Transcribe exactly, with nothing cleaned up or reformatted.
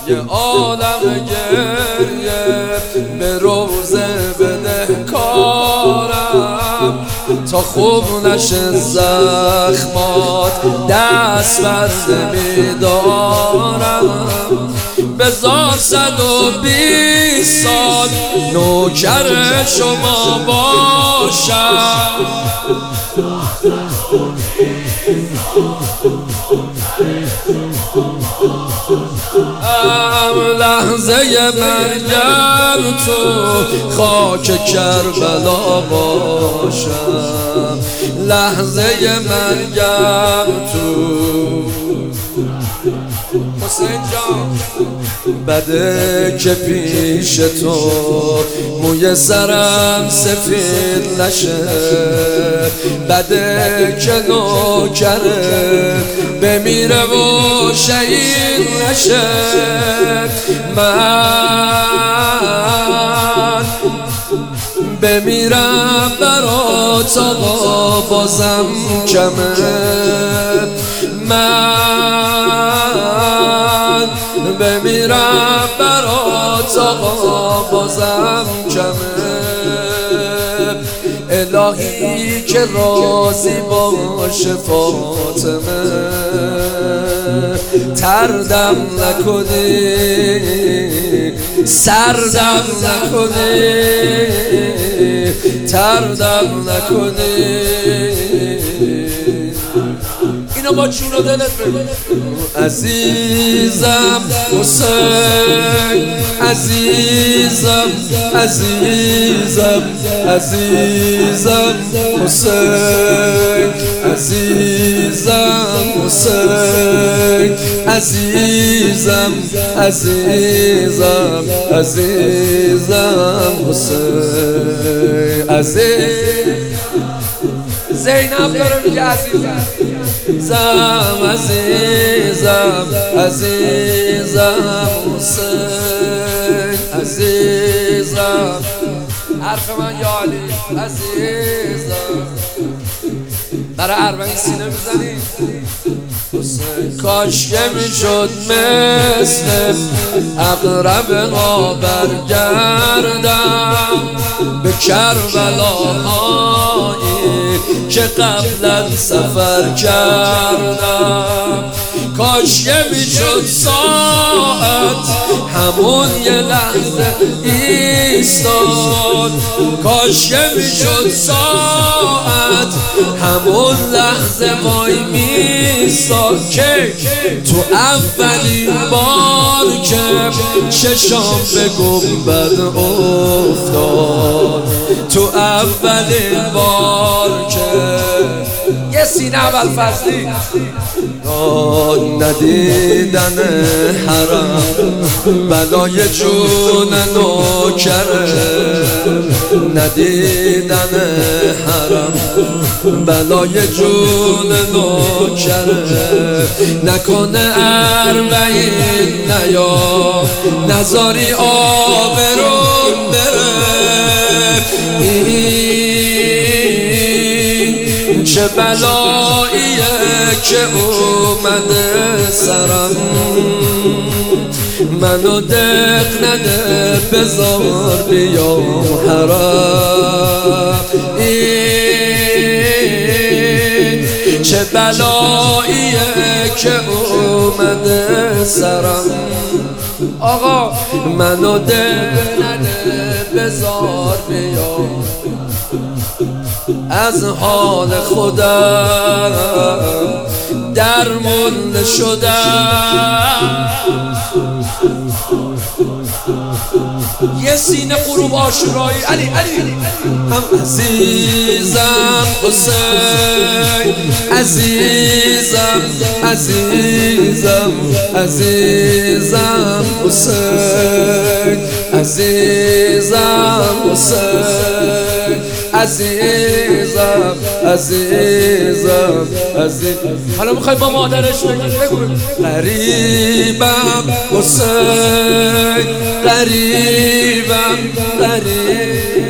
یه عالم گریه به روزه بده کارم تا خوب نشه زخمات دست برده میدارم بزار صد و بیست سال نوکر شما باشم ام لحظه مرگم تو خاک کربلا باشم لحظه مرگم تو حسین جان بده که پیش تو موی سرم سفید نشه بده که نوکره بمیره و شهید نشه من بمیرم برات آقا بازم کمه من بمیرم برات آقا بازم کمه الهی که راضی باشه فاطمه تردم نکنی سردم نکنی تردم نکنی اینو با چون و دلت بگو عزیزم حسین عزیزم عزیزم عزیزم حسین عزیزم حسین عزیزم عزیزم عزیزم حسین عزیز زینب داره میگه عزیزم زم عزیزم عزیزم حسین عزیزم حرف من یا علی عزیزم برای اربعین سینه میزنی حسین کاش که میشد مثل اقرب ها برگردم به کربلاهایی که قبلا سفر کردم کاش که میشد ساعت همون یه لحظه ایستاد کاش که میشد ساعت همون لحظه وای میستاد که تو اولین بار که چشام به گنبد افتاد تو اولین بار که یه سینه اول فصلی ندیدن حرم بلای جون نوکره ندیدن حرم بلای جون نوکره نکنه اربعین نیا نزاری آبرون بره این چه بلاییه که اومده سرم منو دق نده بذار بیام حرم این چه بلاییه که اومده سرم آقا منو دق نده بذار بیام از حال خودم درمونده شدم یه سینه غروب آشورایی علی علی هم عزیزم حسین عزیزم عزیزم عزیزم حسین عزیزم حسین عزیزم عزیزم عزیزم حالا میخوای با مادرش بگو غریبم حسین غریبم غریب